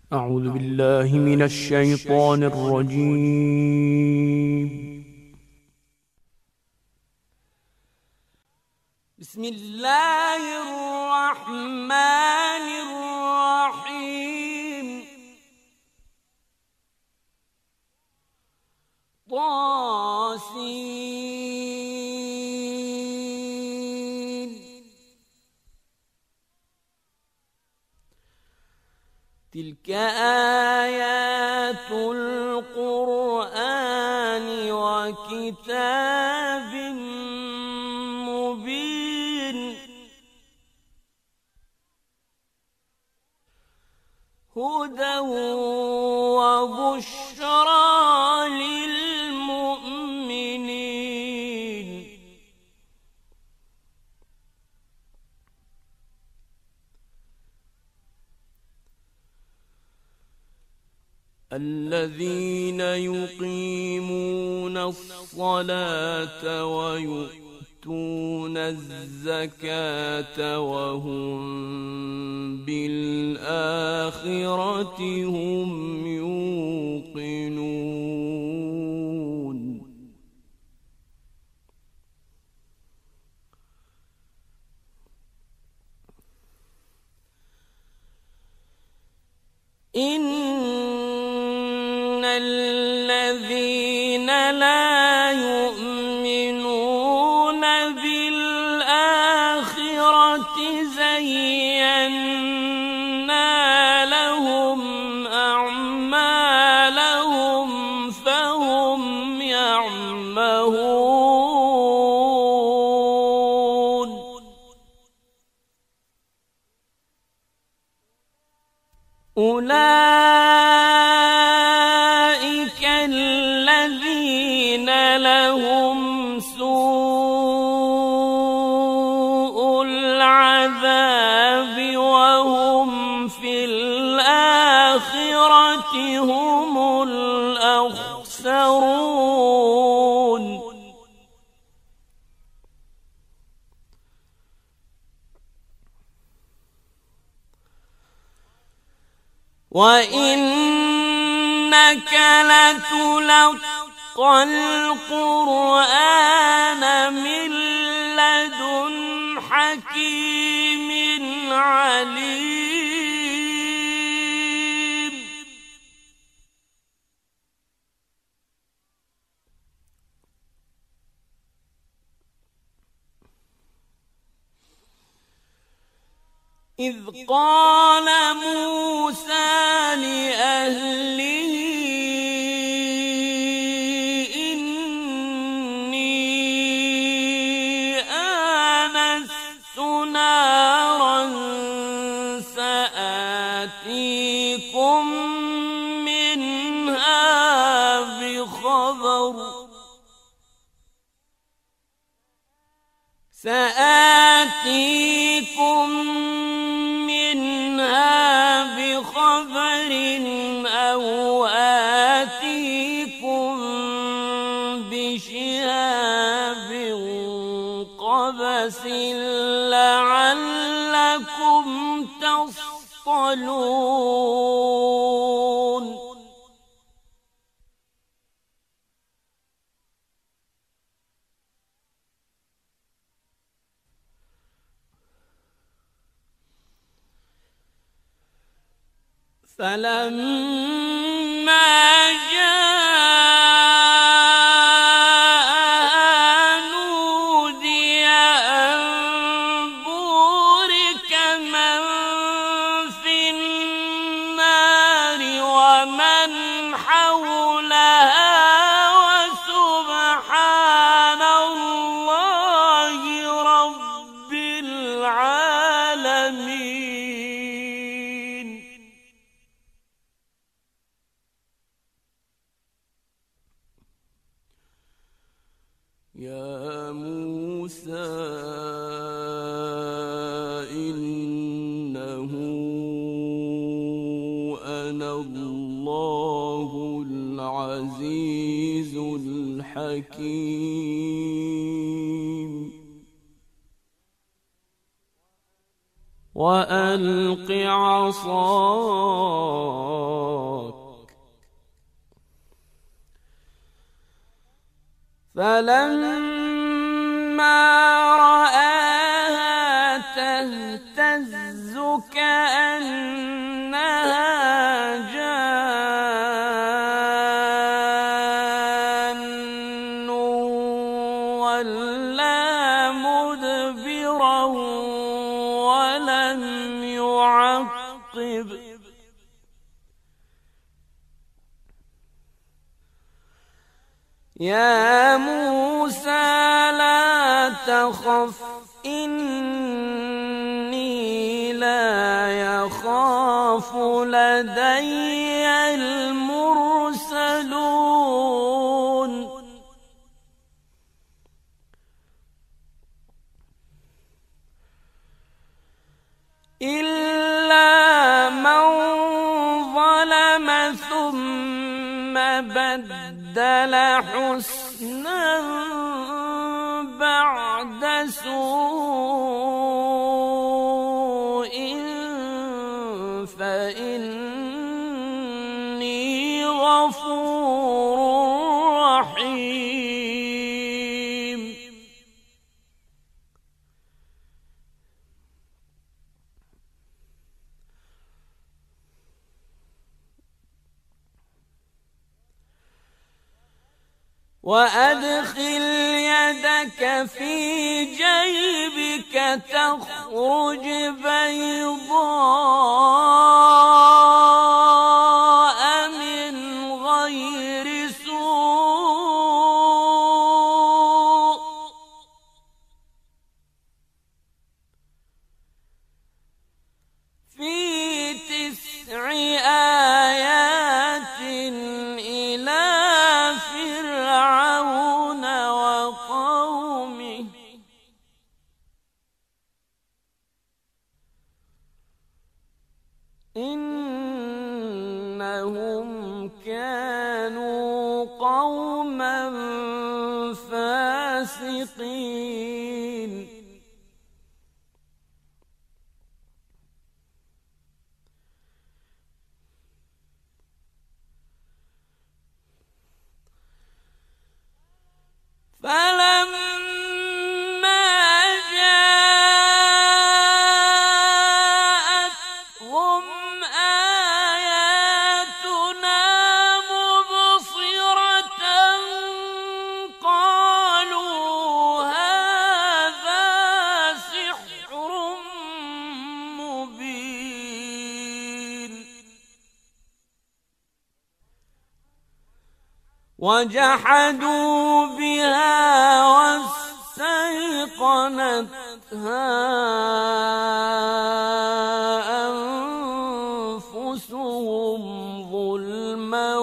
أعوذ بالله من الشيطان الرجيم. بسم الله الرحمن الرحيم. طاسين. تلك آيات القرآن وكتاب مبين. هدى وبشرى للمؤمنين. الذين يقيمون الصلاة ويؤتون الزكاة وهم بالآخرة هم يوقنون. الذين لا يؤمنون بالآخرة زينا لهم أعمالهم فهم يعمهون. أولئك الذين لهم سوء العذاب وهم في الآخرة هم الأخسرون. وإنك لتلقى القرآن من لدن حكيم عليم. إذ قال موسى لأهله إني آنست نارا سآتيكم منها بخبر أو آتيكم بشهاب قبس لعلكم تصطلون. فلما جاء نودي أن بورك من في النار ومن حولها وسبحان الله رب العالمين. يا موسى إنه أنا الله العزيز الحكيم. وألق عصاك فلما رآها تهتز كأنها جان ولا مدبرا ولم يعقب يا موسى لا تخف إني لا يخاف لدي المرسلون إلا من ظلم ثم بدل حسنا بعد سوء فإني غفور رحيم وأدخل يدك في جيبك تخرج بيضاء من غير سوء في 9 آيات إلى فرعون وقومه إنهم كانوا قوما فاسقين فلما جاءتهم آياتنا مبصرة قالوا هذا سحر مبين وجحدوا بها واستيقنتها أنفسهم ظلما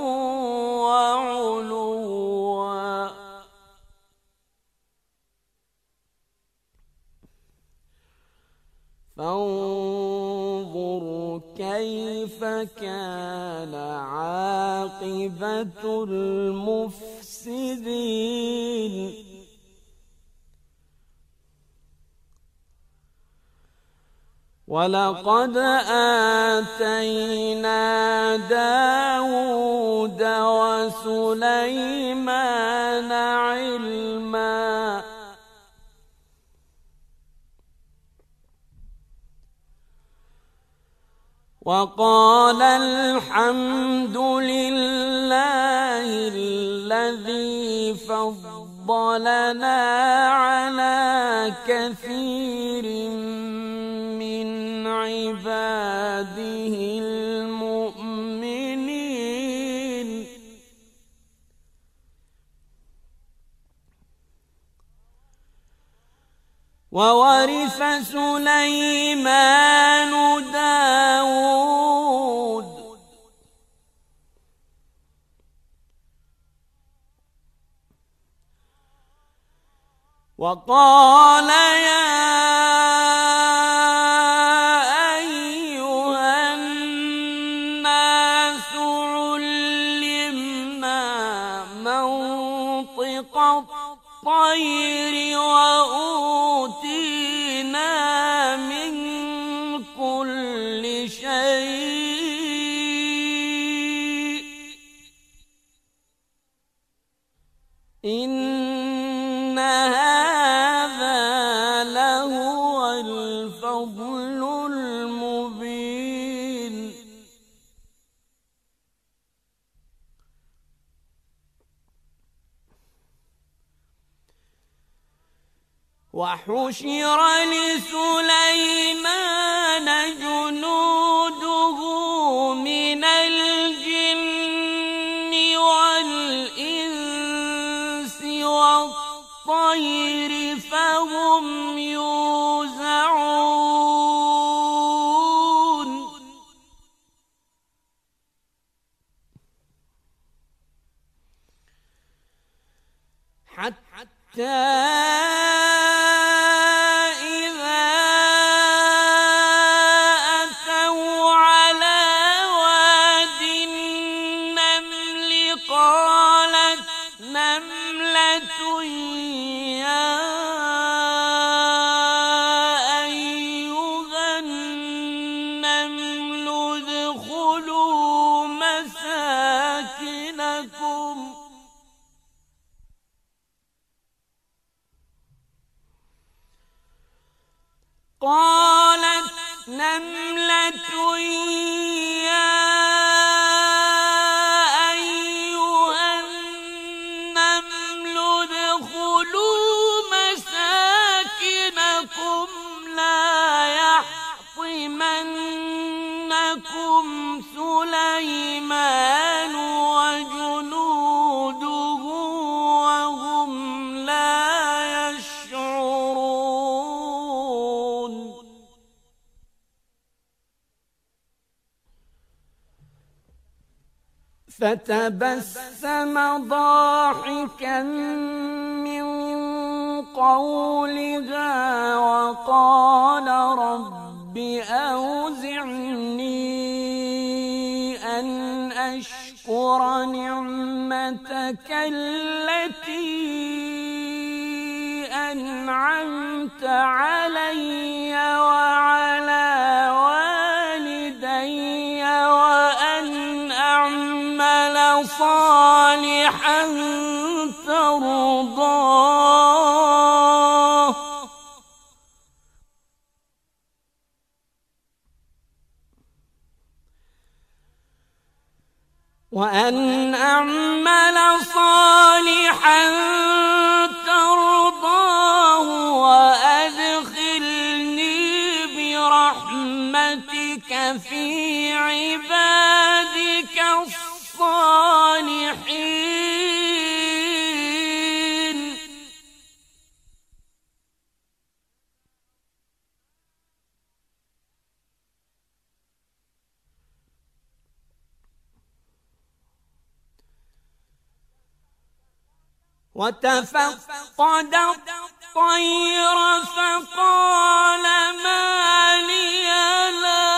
وعلوا فانظر كيف كان عاقبة المفسدين ولقد آتينا داود وسليمان علما وقال الحمد لله الذي فضلنا على كثير من عباده المؤمنين وورث سليمان داود وقال يا أيها الناس علمنا منطق الطير وأوتينا من كل شيء. إن هذا لهو الفضل المبين وحشر لسليمان جنوده من الجن والإنس والطير فهم يوزعون حتى قالت نملة يا أيها النمل ادخلوا مساكنكم لا يحطمنكم سليمان وجنوده وهم لا يشعرون فتبسم ضاحكا من قولها وقال رب أوزعني أن أشكر نعمتك التي أنعمت علي وعلى والدي وأن أعمل صالحا ترضاه وأدخلني برحمتك في عبادك الصالحين وتفقد الطير فقال ما لي لا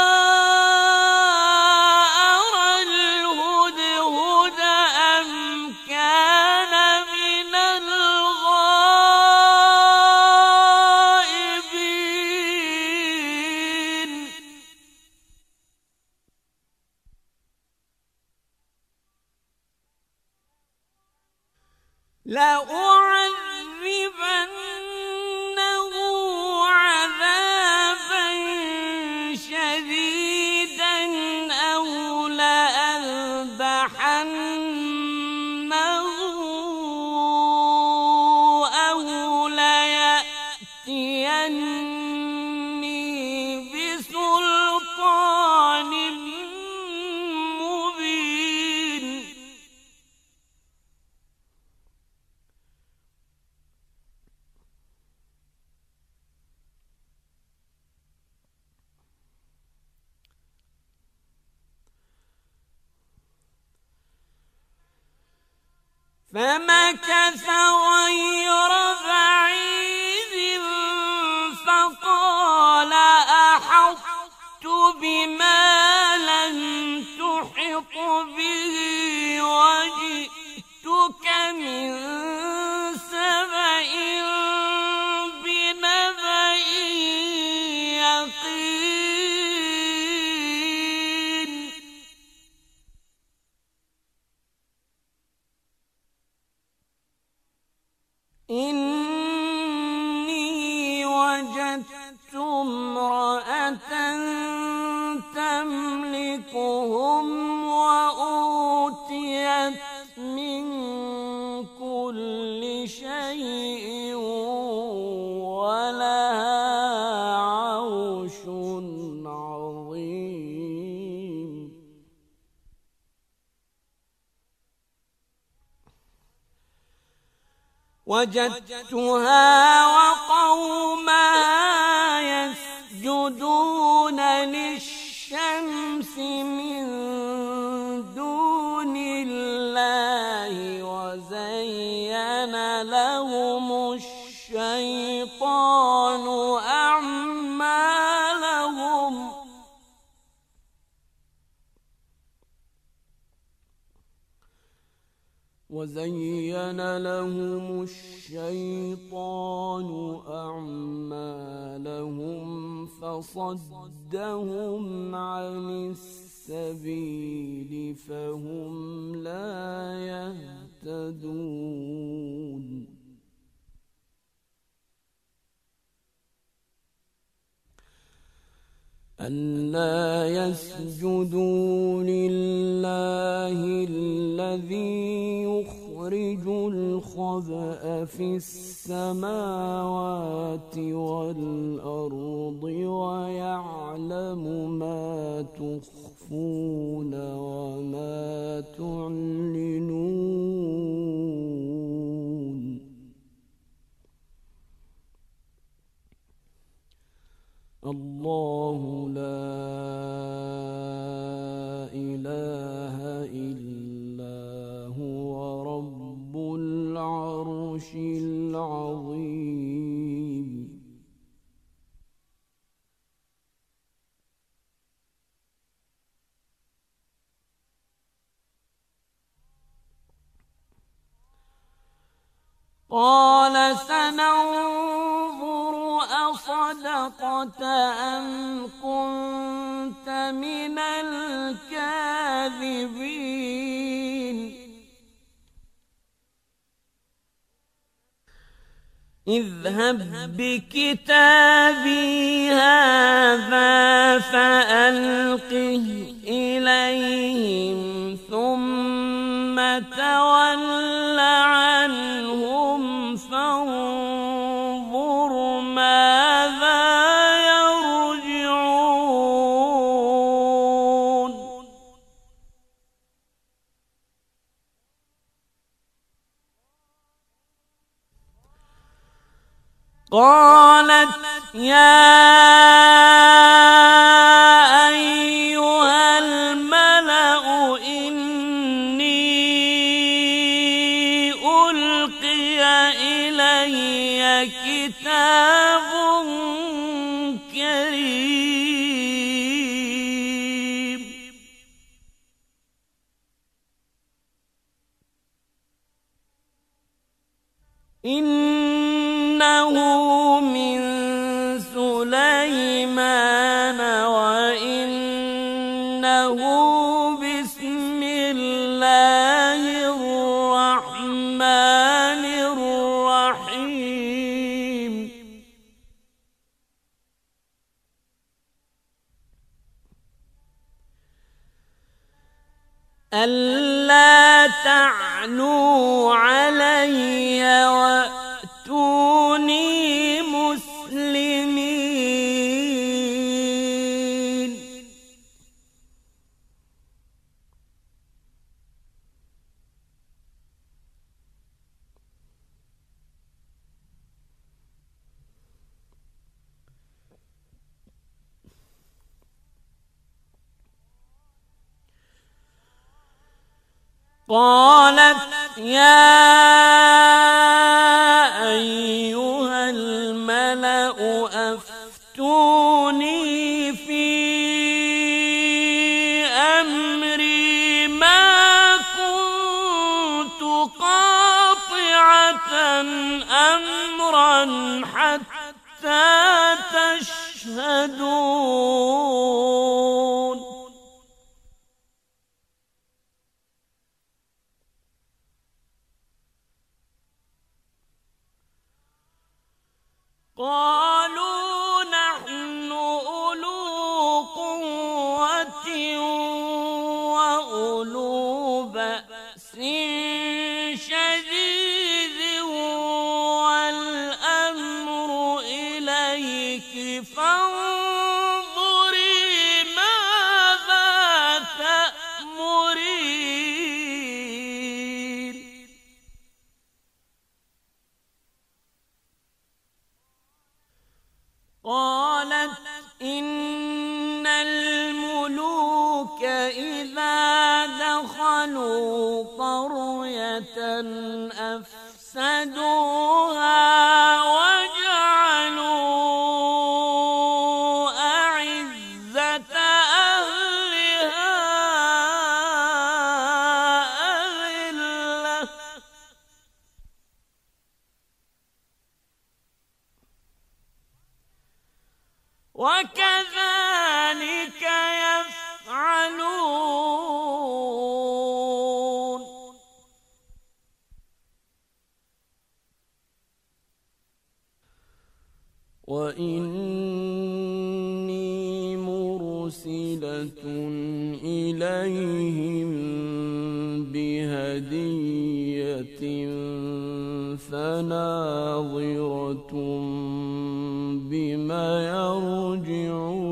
أرى الهدهد أم كان من الغائبين لأعذبنه عذابا شديدا أو لأذبحنه أو ليأتيني بسلطان مبين فمكث غير بعيد فقال أحطت بما لم تحط به وجئتك من سبأ بنبأ يقين تملكهم وأوتيت من كل شيء ولها عرش عظيم وجدتها وقومها يسجدون للشمس من دون الله وزين لهم الشيطان أعمالهم فصدهم عن السبيل فهم لا يهتدون ألا يسجدوا لله الذي يخرج الخبأ في السماوات والأرض ويعلم ما تخفون وما تعلنون الله لا إله إلا هو رب العرش العظيم قال سننظر أصدقت أم كنت من الكاذبين اذهب بكتابي هذا فألقه إليهم ثم تول عنهم فانظر ماذا يرجعون قالت يا أيها الملأ إني ألقي إلي كتاب كريم إنه من سليمان وإنه بسم الله الرحمن الرحيم ألا تعلوا علي وأتوني مسلمين قالت يا أيها الملأ أفتوني في أمري ما كنت قاطعة أمرا حتى تشهدون قالوا نحن أولو قوة إذا دخلوا قرية أفسدوها وجعلوا أعزة أهلها أذلة وكذلك يفعلون وإني مرسلة إليهم بهدية فناظرة بما يرجع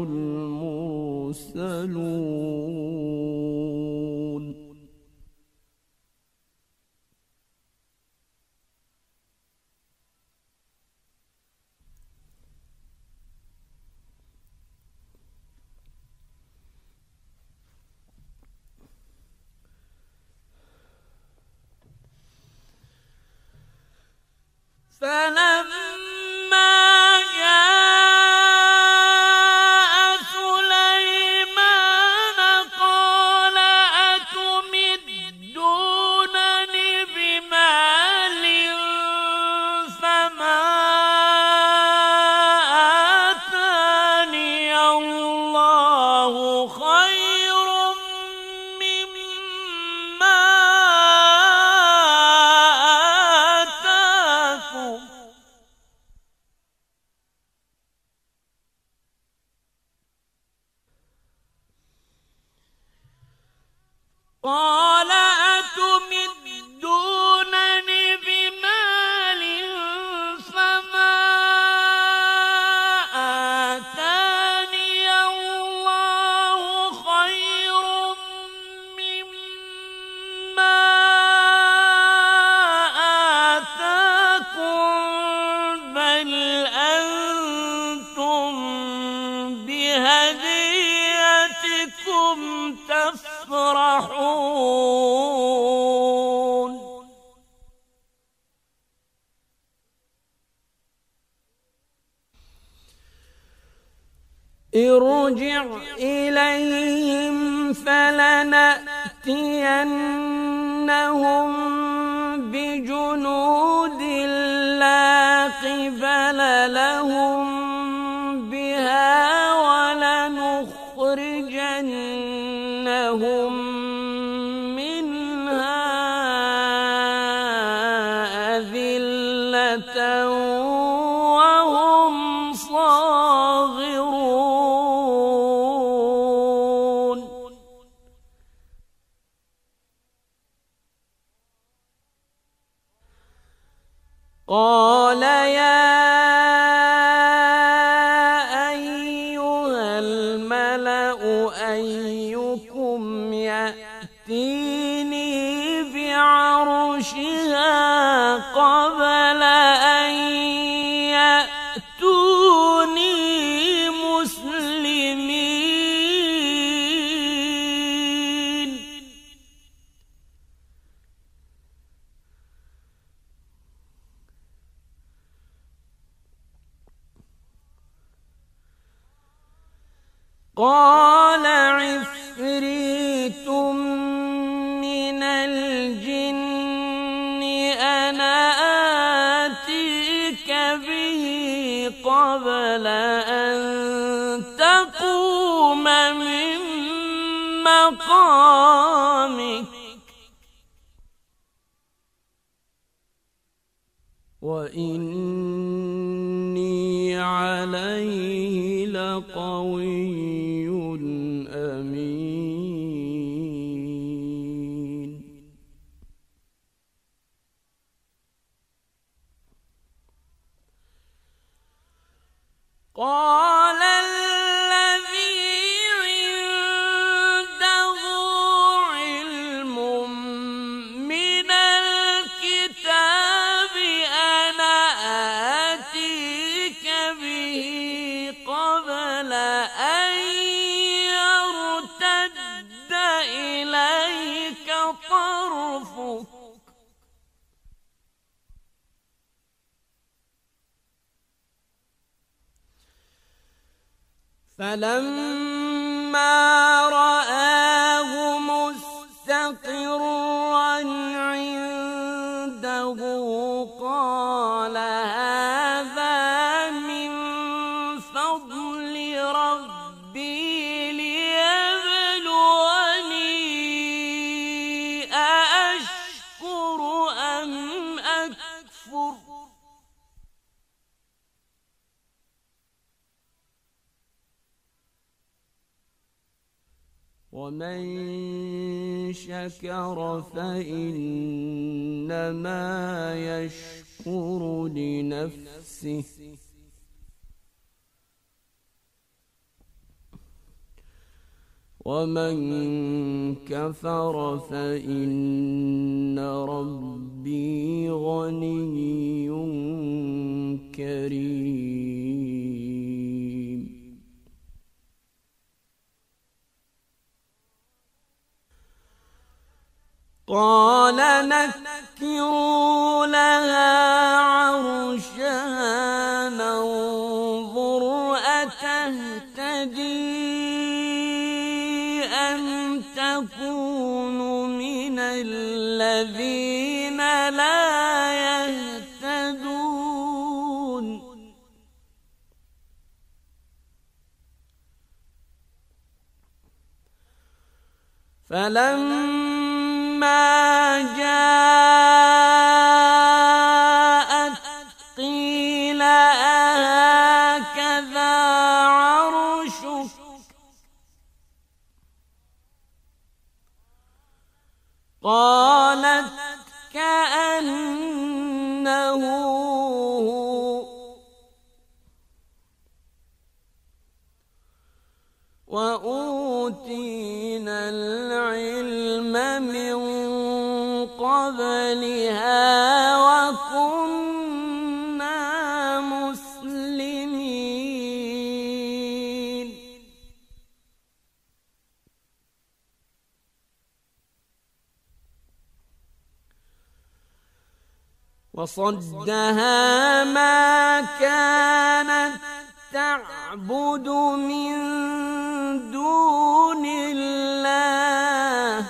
المرسلون فلما جاء سليمان قال أتمدونني بمال فما آتاني الله خير مما آتاكم قال أتمدونني بمال فما آتاني الله خير مما آتاكم بل أنتم بهديتكم تفرحون ارجع إليهم فلنأتينهم بجنود لا قبل لهم بها ولنخرجنهم منها أذلة وهم صاغرون قال يا أيها الملأ أيكم يأتيني بعرشها قبل أن يأتوني مسلمين قال عفريت من الجن أنا آتيك به قبل أن تقوم من مقامك وإني عليه لقوي أمين قال الذي عنده علم من الكتاب أنا آتيك به قبل أن فلما رآه مستقرا عنده قال هذا من فضل ربي ليبلوني أأشكر أم أكفر ومن شكر فإنما يشكر لنفسه ومن كفر فإن ربي غني كريم قال نكروا لها عرشها ننظر أتهتدي أم تكون من الذين لا يهتدون فلما جاءت قيل أهكذا عرشك قالت كأنه هو وأوتينا العلم من قبلها وكنا مسلمين وصدها ما كانت تعبد من دون الله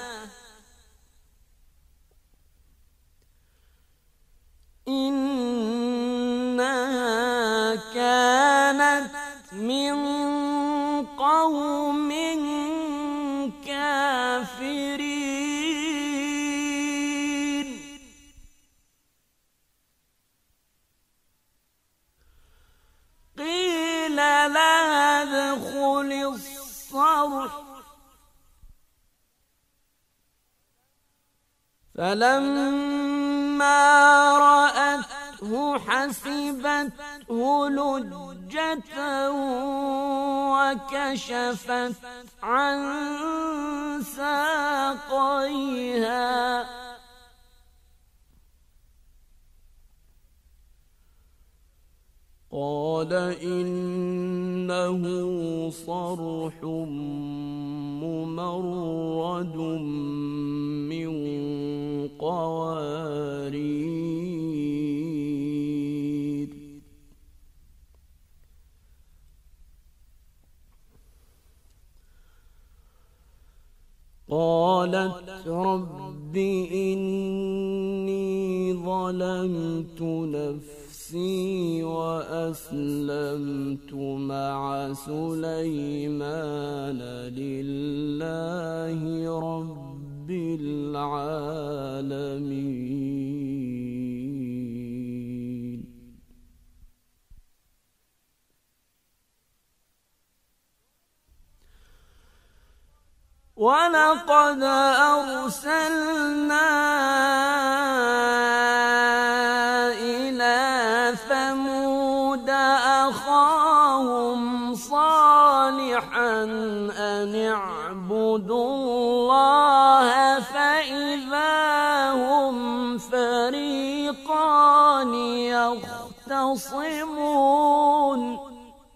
إنها كانت من قوم كافرين قيل لها ادخل الصرح فلما رأته حسبته لجة وكشفت عن ساقيها قال إنه صرح ممرد من قوارير قالت رب إني ظلمت نفسي وأسلمت مع سليمان لله رب العالمين ولقد أرسلنا إلى ثمود أخاهم صالحا أن اعبدوا الله فإذا هم فريقان يختصمون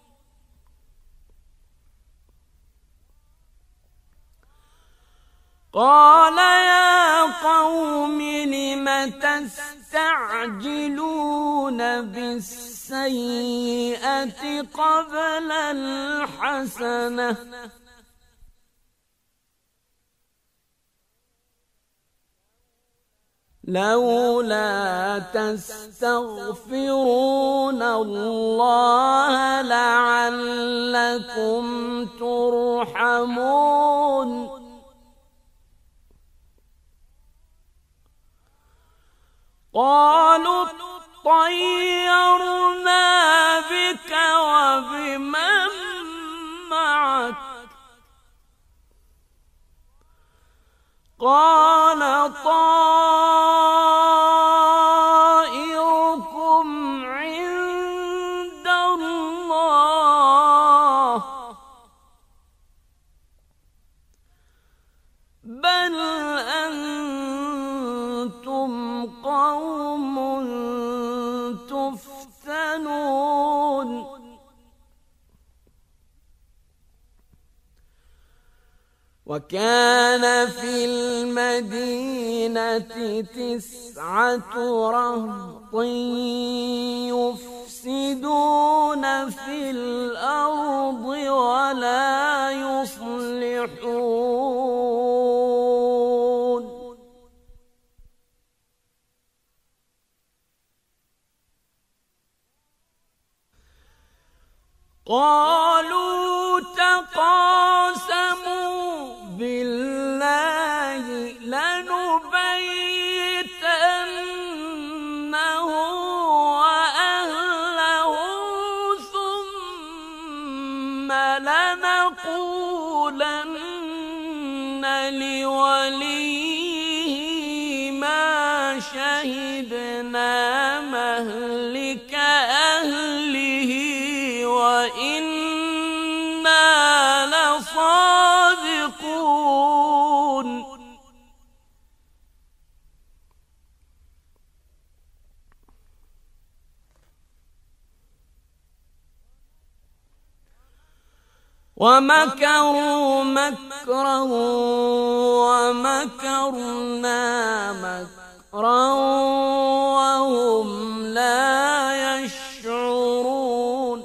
قال يا قوم لم تستعجلون بالسيئة السيئة قبل الحسنة لولا تستغفرون الله لعلكم ترحمون قالوا اطيرنا بك وبمن معك قال طائركم عند الله بل أنتم قوم تفتنون وكان في المدينة 9 رهط يفسدون في الأرض ولا يصلحون قالوا تقاسموا بالله لنبيتنه وأهله ثم لنقولن لوليه ما شهدنا مهلك أهله وإنا لصادقون ومكروا مكرا ومكرنا مكرا وهم لا يشعرون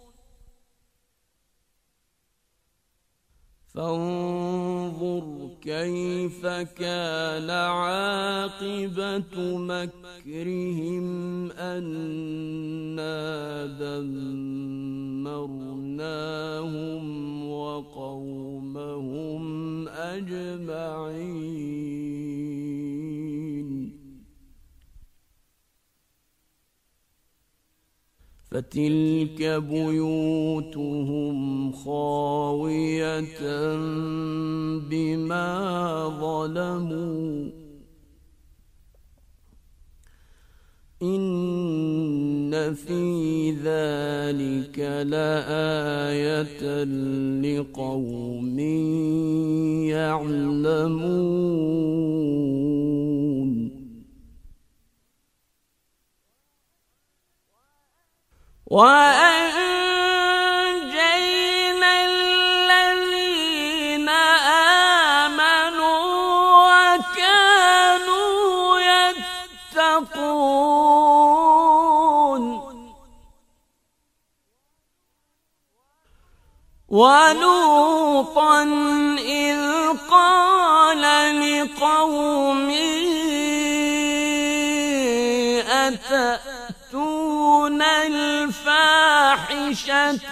فانظر كيف كان عاقبة مكرهم أنا دمرناهم وقومهم أجمعين فتلك بيوتهم خاوية بما ظلموا إن في ذلك لآية لقوم يعلمون وأنجينا الذين آمنوا وكانوا يتقون ولوطا إذ قال لقومه أتأتون الفاحشة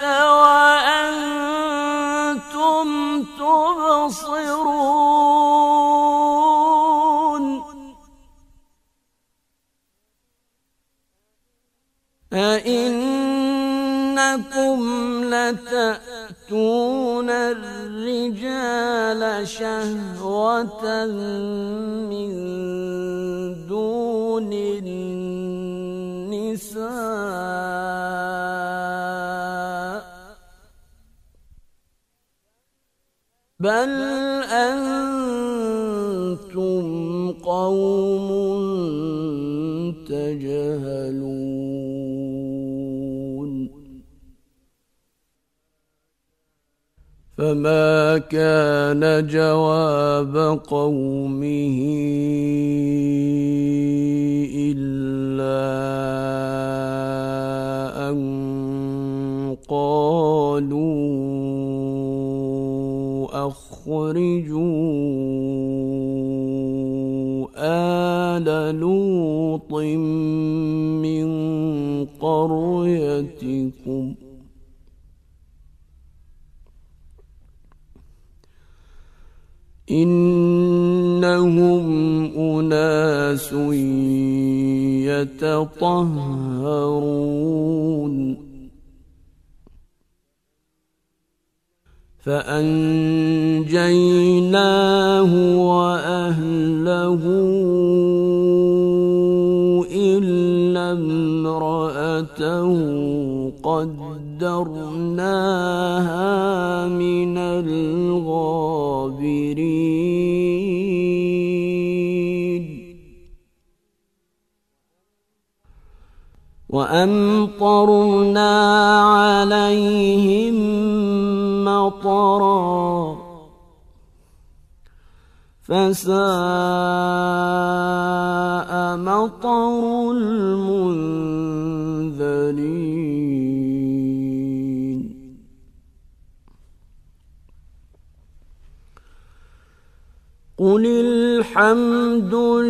وأنتم تبصرون أئنكم لتأتون الرجال شهوة من دون النساء بل أنتم قوم تجهلون فما كان جواب قومه إلا قالوا أخرجوا آل لوط من قريتكم إنهم أناس يتطهرون فأنجيناه وأهله إلا امرأته قدرناها من الغابرين وأمطرنا عليهم مطرا فساء مطر المنذرين قل الحمد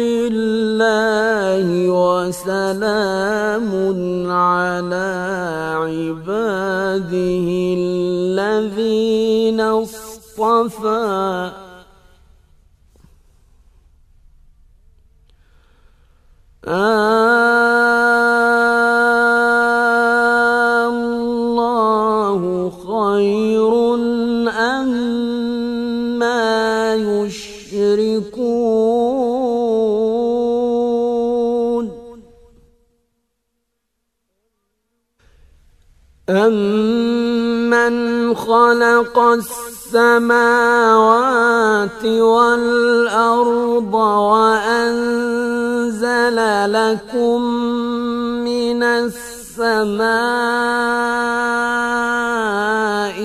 لله وسلام على عباده الذين اصطفى الله خير أما يشركون أمن خلق السماوات والأرض وأنزل لكم من السماء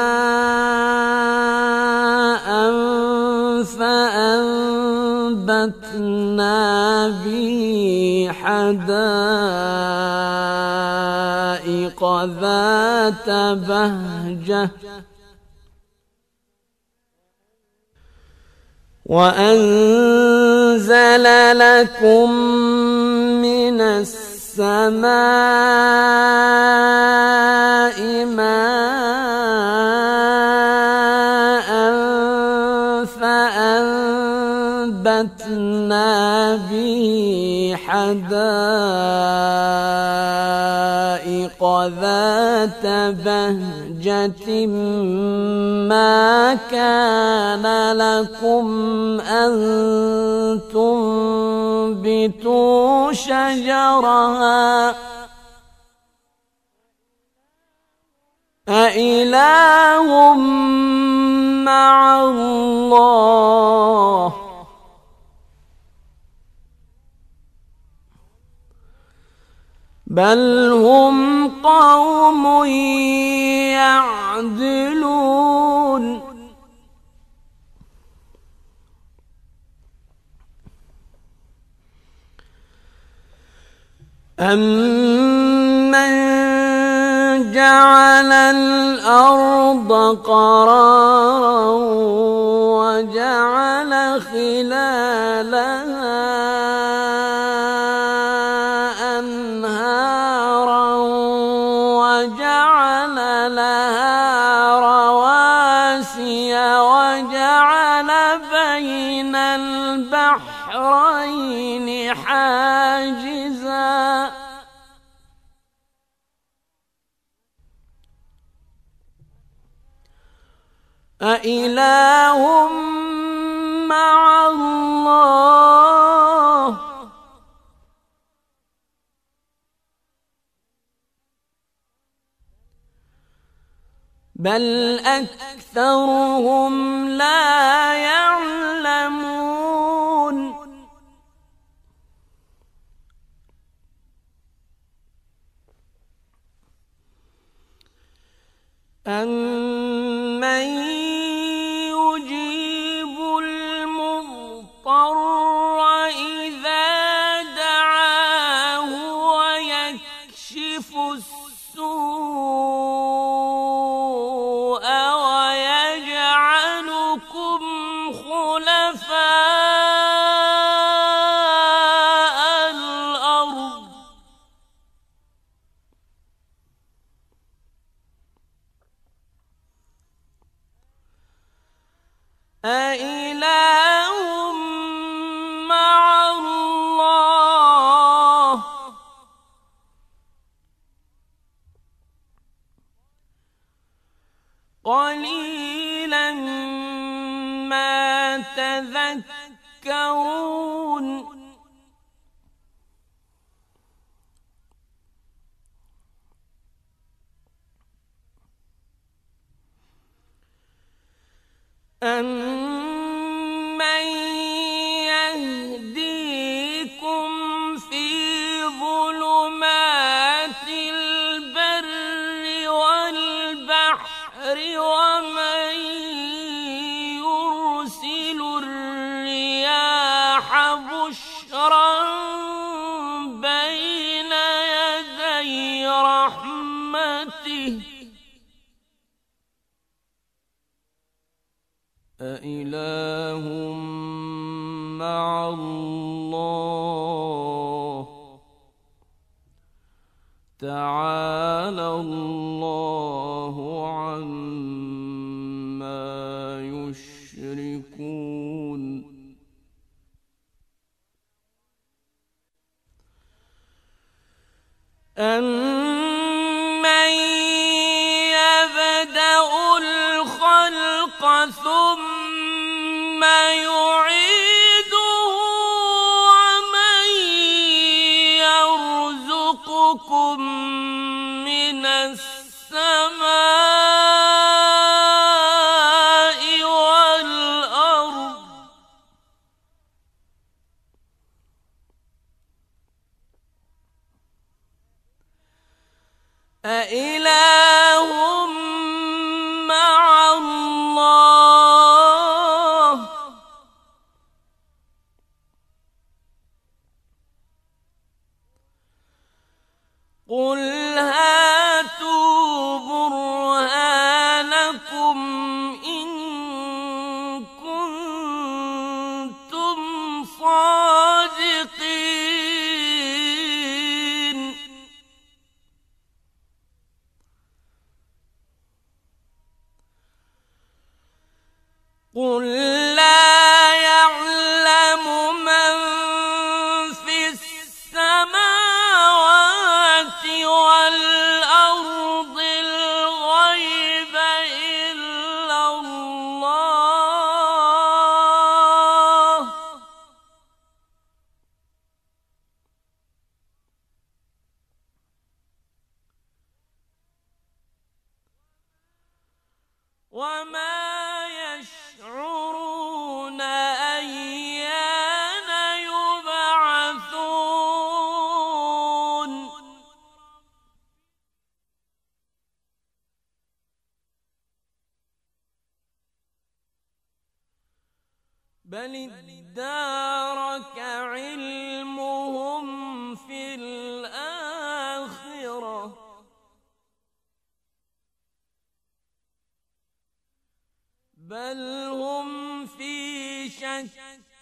ماء فأنبتنا به حدائق ذات بهجة وأنزل لكم من السماء ماء فأنبتنا به حدائق ذات بهجة ما كان لكم أن تنبتوا شجرها أإله مع الله بل هم قوم يعدلون أمن جعل الأرض قرارا وجعل خلالها أنهارا وجعل لها رواسي وجعل بين البحرين حاجزا أإله مع الله بل أكثرهم لا يعلمون أمن يجيب المضطر إذا دعاه ويكشف السوء تذكرون أَمَّن يَهْدِيكُمْ فِي ظُلُمَاتِ الْبَرِّ وَالْبَحْرِ وَمَن يُرْسِلُ الرِّيَاحَ بُشْرًا بَيْنَ يَدَيْ رَحْمَتِهِ أَإِلَٰهٌ مَّعَ اللَّهِ تَعَالَى اللَّهُ عَمَّا يُشْرِكُونَ أَمَّن يَبْدَأُ الْخَلْقَ ثُمَّ يُعِيدُهُ وَمَن يَرْزُقُكُم مِّنَ السَّمَاءِ وَالْأَرْضِ أَإِلَٰهٌ مَّعَ اللَّهِ قُلْ هَاتُوا بُرْهَانَكُمْ إِن كُنتُمْ صَادِقِينَ قُل لَّا يَعْلَمُ مَن فِي السَّمَاوَاتِ وَالْأَرْضِ الْغَيْبَ إِلَّا اللَّهُ وَمَا يَشْعُرُونَ أَيَّانَ يُبْعَثُونَ بَلِ ادَّارَكَ عِلْمُهُمْ فِي الْآخِرَةِ بَلْ هُمْ فِي شَكٍّ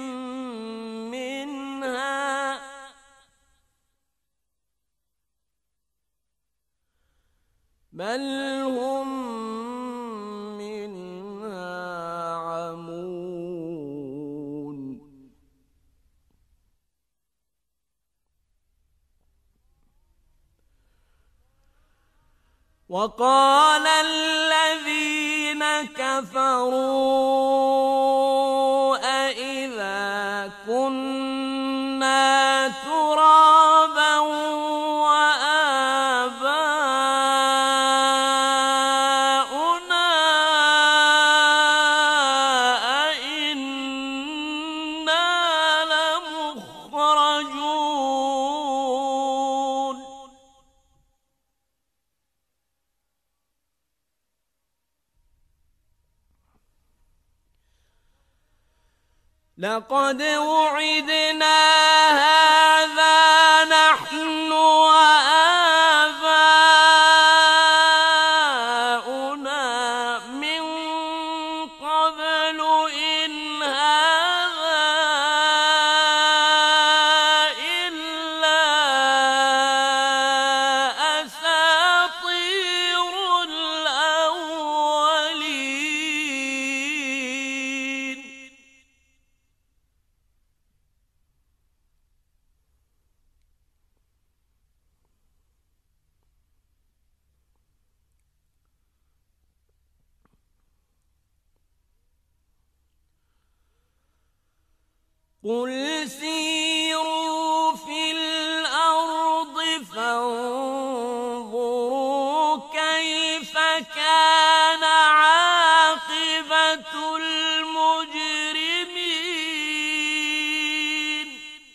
مِّنْهَا بَلْ هُمْ مِنْهَا عَمُونَ وَقَالَ الَّذِينَ كَفَرُوا أَإِذَا كُنَّا تُرَابًا وَآبَاؤُنَا أَإِنَّا لَمُخْرَجُونَ لَقَدْ وُعِدْنَا هَٰذَا نَحْنُ وَآبَاؤُنَا مِن قَبْلُ إِنْ هَٰذَا إِلَّا أَسَاطِيرُ الْأَوَّلِينَ قل سيروا في الأرض فانظروا كيف كان عاقبة المجرمين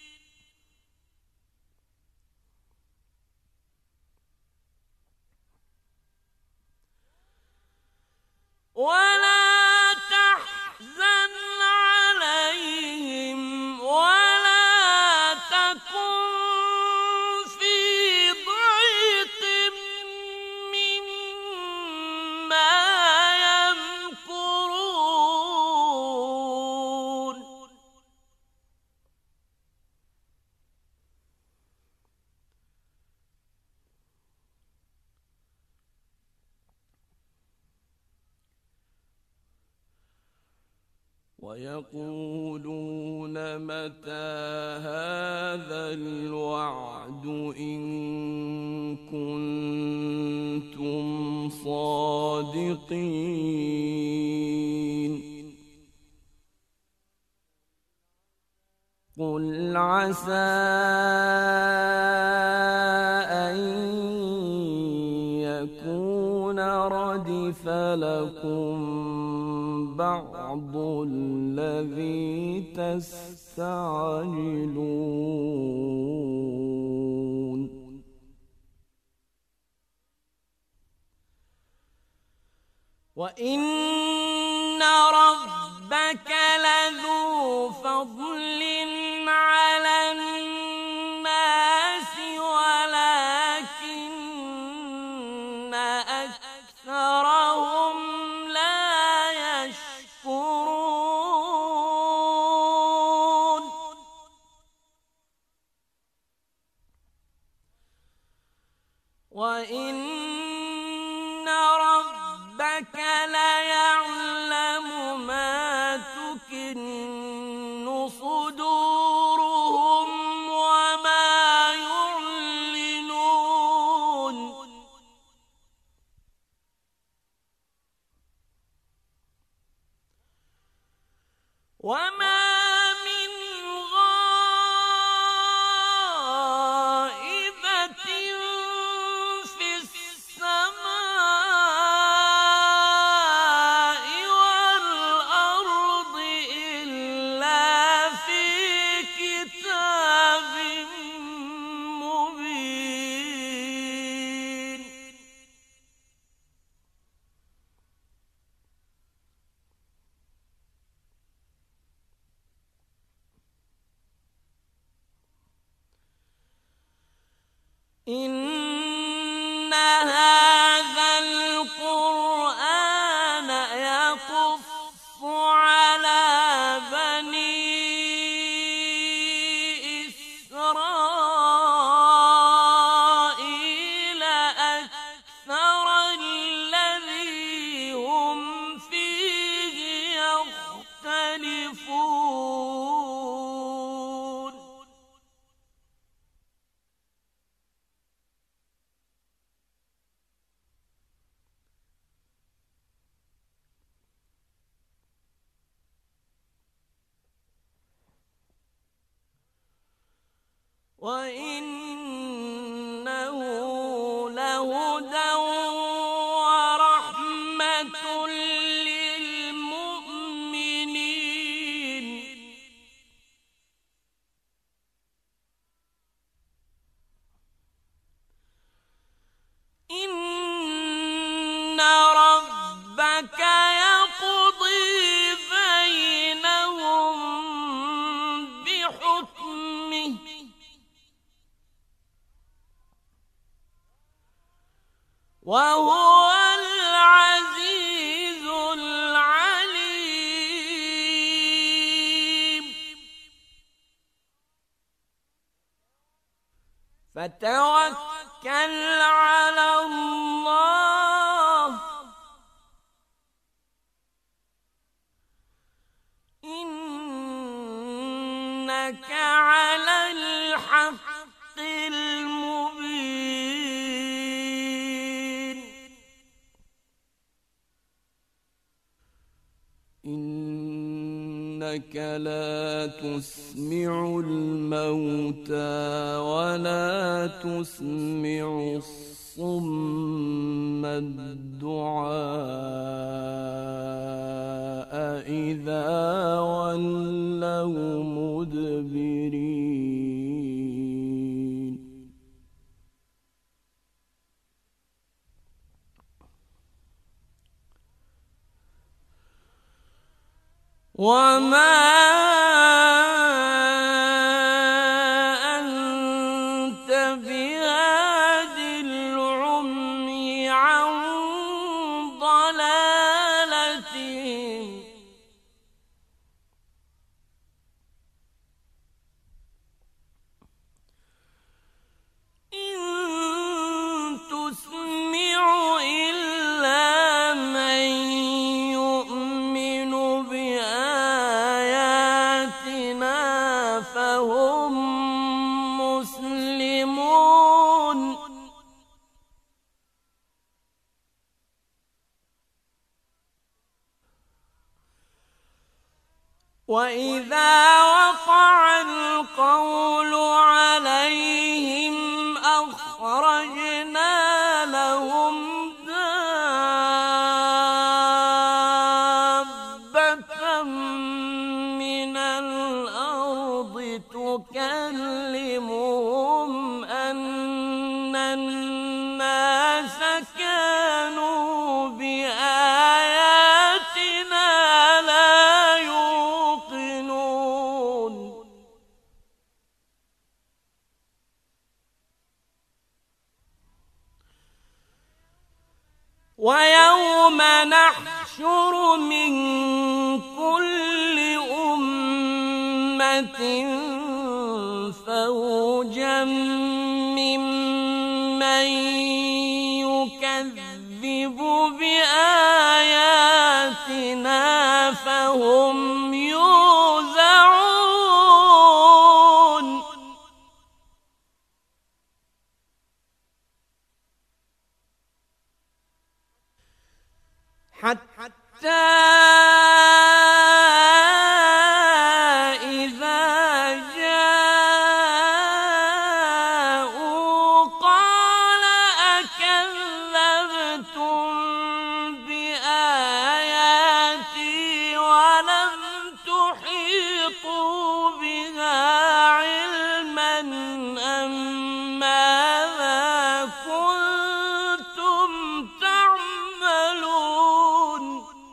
ولا تحزن عليهم ولا تكن في ضيق مما يمكرون ويقولون متى هذا الوعد إن كنتم صادقين قل عسى أن يكون ردف لكم بعض الذي تستعجلون وإن ربك لذو فضل على الناس ولكن أكثرهم لا يشكرون وإن ربك ليعلم ما تكن صدورهم وما يعلنون وما من غائبة في السماء والأرض إلا في كتاب مبين إن هذا القرآن يقص على بني إسرائيل أكثر الذي هم فيه يختلفون وإنه لهدى ورحمة للمؤمنين إن ربك يقضي بينهم بحكمه وهو العزيز العليم فتوكل على الله إنك على الحق المبين إنك لا تسمع الموتى ولا تسمع الصم الدعاء إذا ولوا مدبرين وما أنت بهاد العمي عن ضلالتهم إن تسمع إلا من يؤمن بآياتنا فهم مسلمون وإذا وقع القول عليهم أخرجنا لهم دابة من الأرض تكلمهم أن الناس كانوا بآياتنا لا يوقنون ويوم نحشر من كل أمة فوجا ممن يكذب بآياتنا فهم يوزعون حتى إذا جاءوا قال أكذبتم بآياتي ولم تحيطوا بها علما أم ماذا كنتم تعملون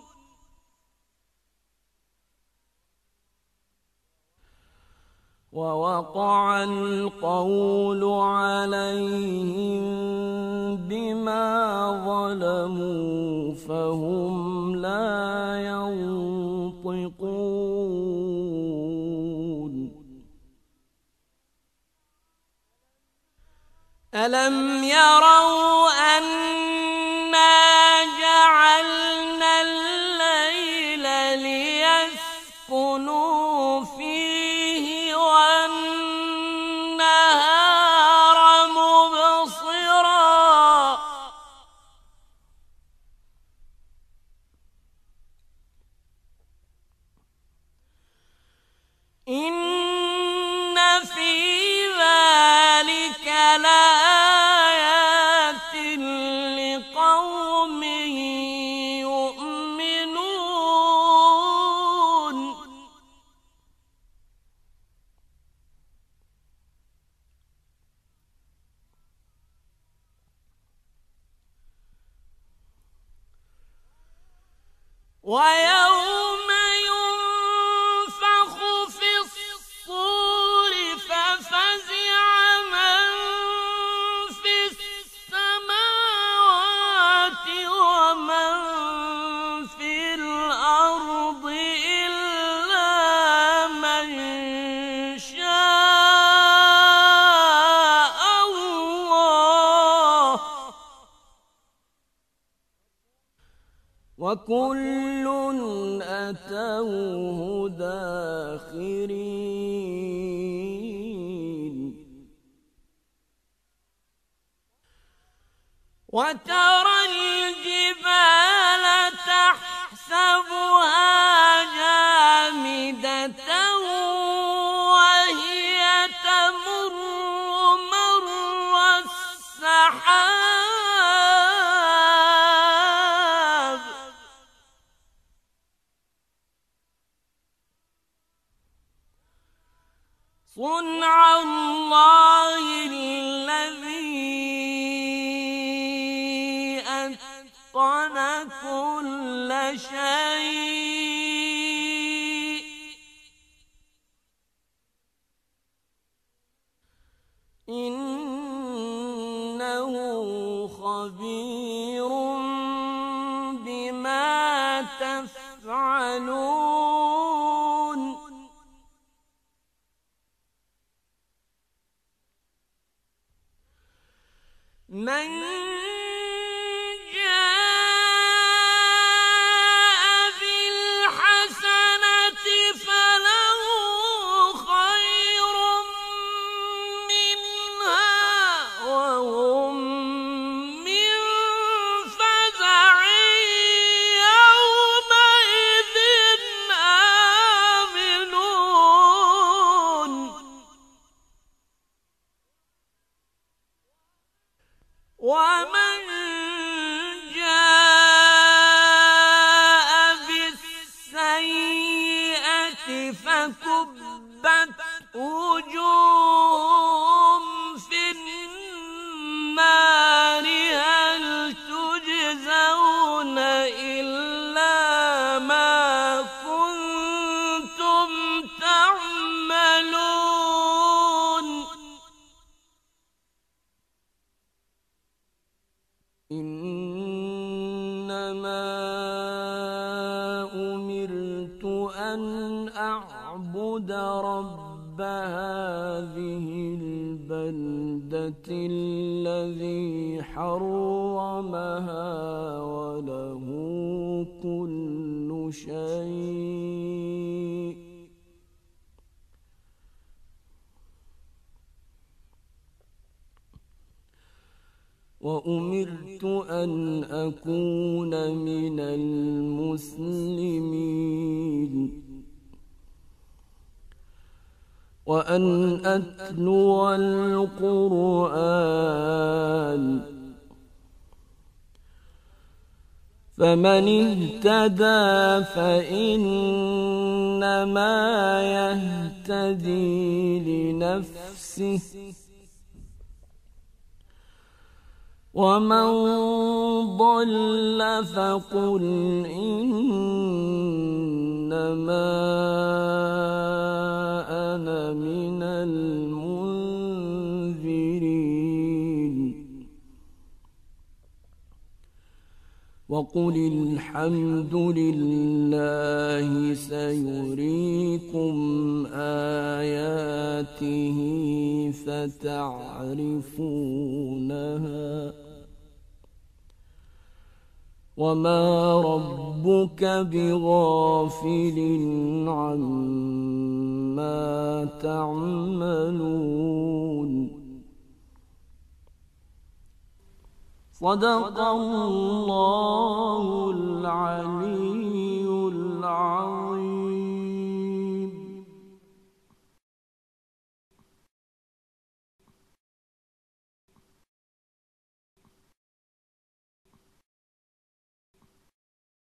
ووقع القول عليهم بما ظلموا فهم لا ينطقون ألم يروا أنا جعلنا الليل ليسكنوا فيه والنهار مبصرا إن في ذلك لآيات لقوم يؤمنون ويوم ينفخ في الصور ففزع من في السماوات ومن في الأرض إلا من شاء الله وكل أتوه داخرين وترى الجبال تحسبها جامدة السحاب صنع الله الذي أتقن كل شيء إنه خبير بما تفعلون من جاء بالحسنة فله خير منها وهم من فزع يومئذ آمنون ومن جاء بالسيئة فكبت وجوههم في النار هل تجزون إلا ما كنتم تعملون إنما أمرت أن أعبد رب هذه البلدة الذي حرمها وله كل شيء وأمرت أن أكون من المسلمين وأن أتلو القرآن فمن اهتدى فإنما يهتدي لنفسه ومن ضل فقل إنما أنا من المنذرين وقل الحمد لله سيريكم آياته فتعرفونها وما ربك بغافل عما تعملون صدق الله العلي العظيم.